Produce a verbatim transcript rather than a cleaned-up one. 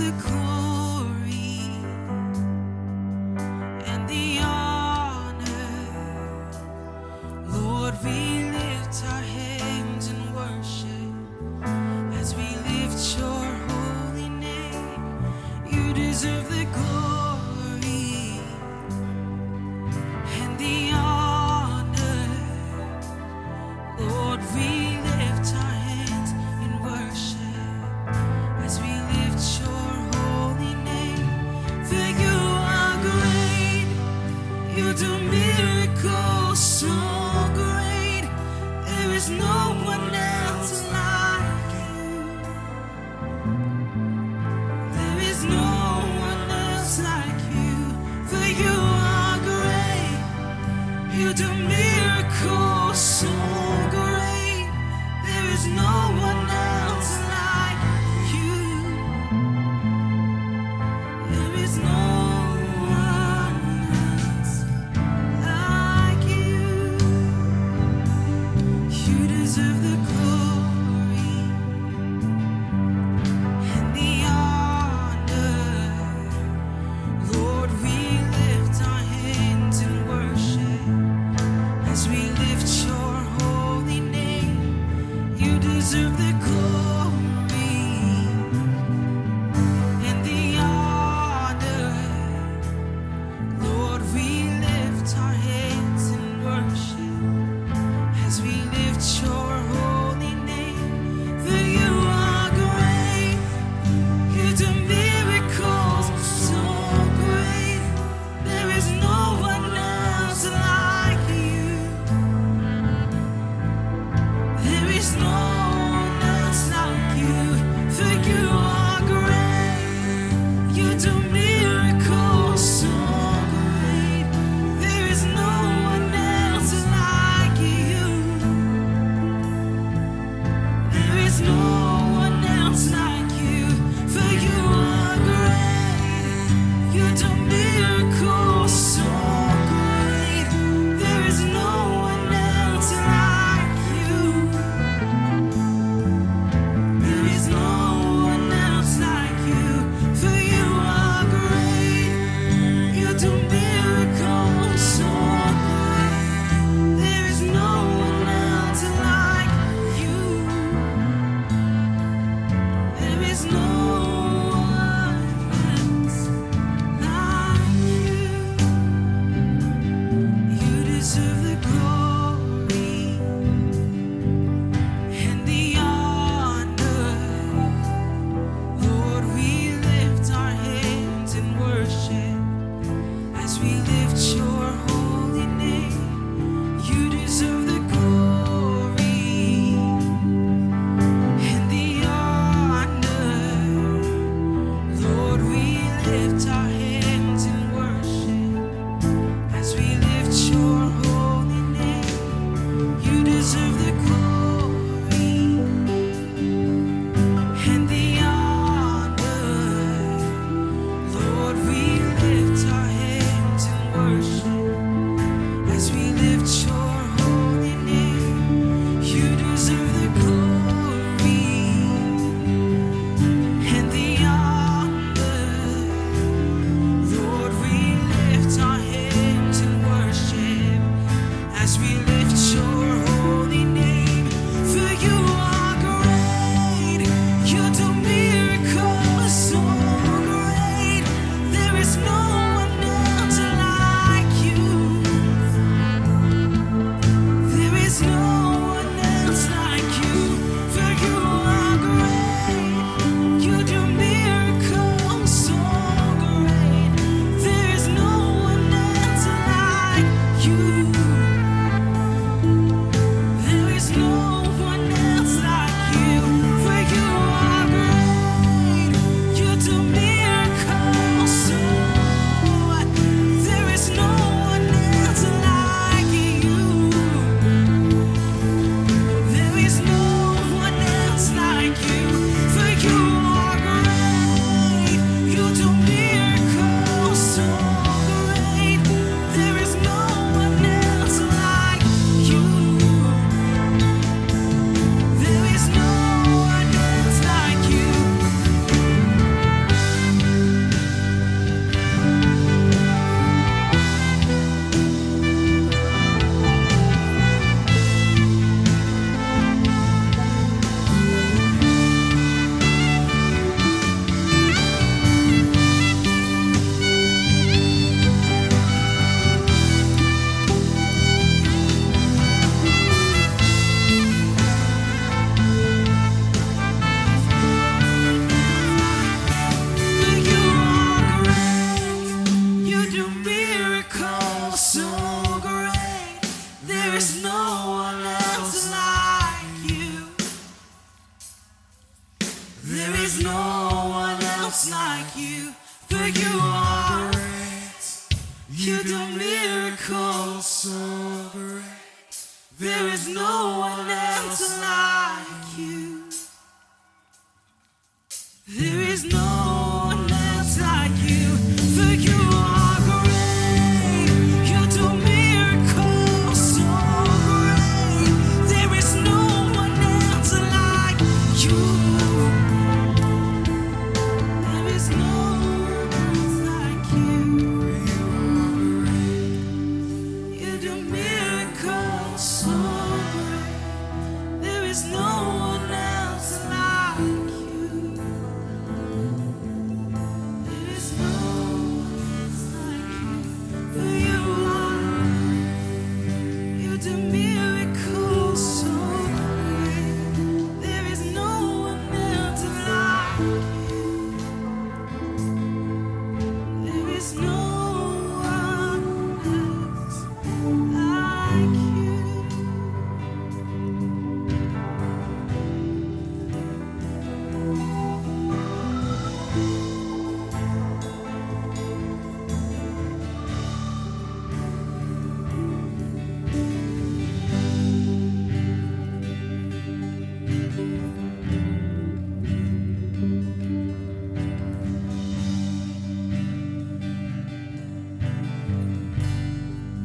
the glory and the honor. Lord, we lift our hands in worship as we lift your holy name. You deserve the glory and the honor. Lord, we lift our hands in worship as we lift your holy name. For you are great, you do miracles so great. There is no one else like you. There is no one else else like you, for you are great. You do miracles so great. There is no one else like you. There